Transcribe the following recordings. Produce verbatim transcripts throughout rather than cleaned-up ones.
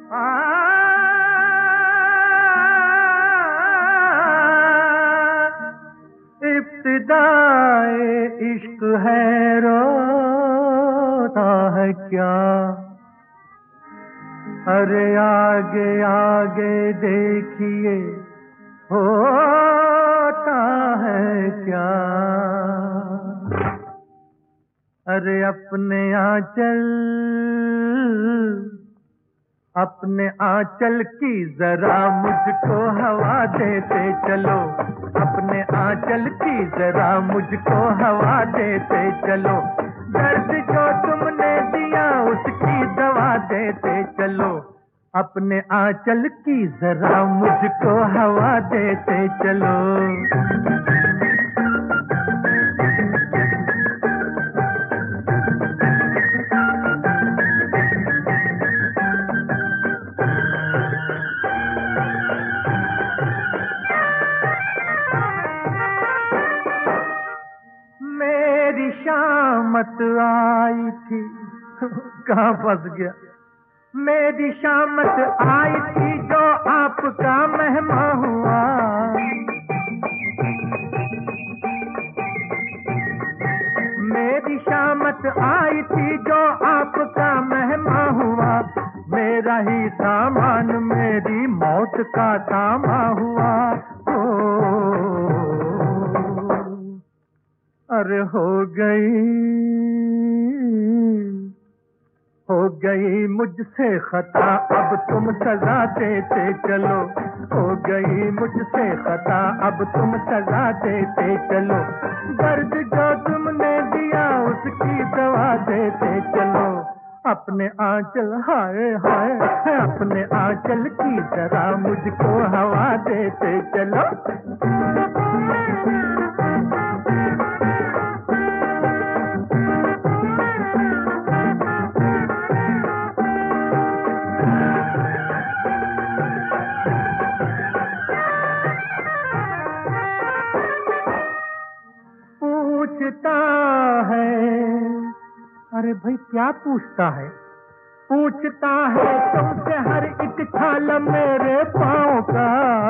आ, इब्तिदाए इश्क है, रोता है क्या? अरे आगे आगे देखिए होता है क्या? अरे अपने आंचल अपने आंचल की जरा मुझको हवा देते चलो, अपने आंचल की जरा मुझको हवा देते चलो, दर्द जो तुमने दिया उसकी दवा देते चलो, अपने आंचल की जरा मुझको हवा देते चलो। मेरी शामत आई थी, कहाँ फंस गया? मेरी शामत आई थी जो आपका मेहमान हुआ, मेरी शामत आई थी जो आपका मेहमान हुआ, मेरा ही सामान मेरी मौत का तामा हुआ। ओ, अरे हो गई हो गई मुझसे खता, अब तुम सजा देते चलो, हो गई मुझसे खता, अब तुम सजा देते चलो, दर्द जो तुमने दिया उसकी दवा देते चलो, अपने आंचल हाय हाय अपने आंचल की जरा मुझको हवा देते चलो। पूछता है, अरे भाई क्या पूछता है? पूछता है तुमसे हर एक छाला मेरे पाँव का,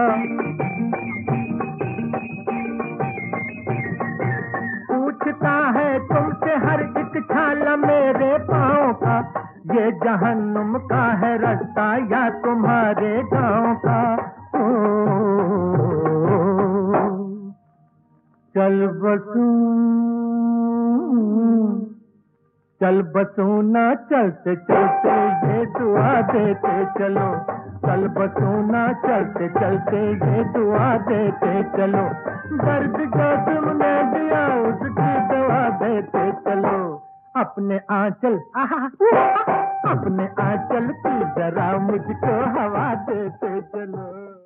पूछता है तुमसे हर एक छाला मेरे पाँव का, ये जहन्नुम का है रास्ता या तुम्हारे गाँव का। ओ, चल बसूं चल बसूं ना चलते चलते ये दुआ देते चलो, चल बसूं ना चलते चलते ये दुआ देते चलो, दर्द जो तुमने दिया उसकी दवा देते चलो, अपने आंचल अपने आंचल की जरा मुझको हवा देते चलो।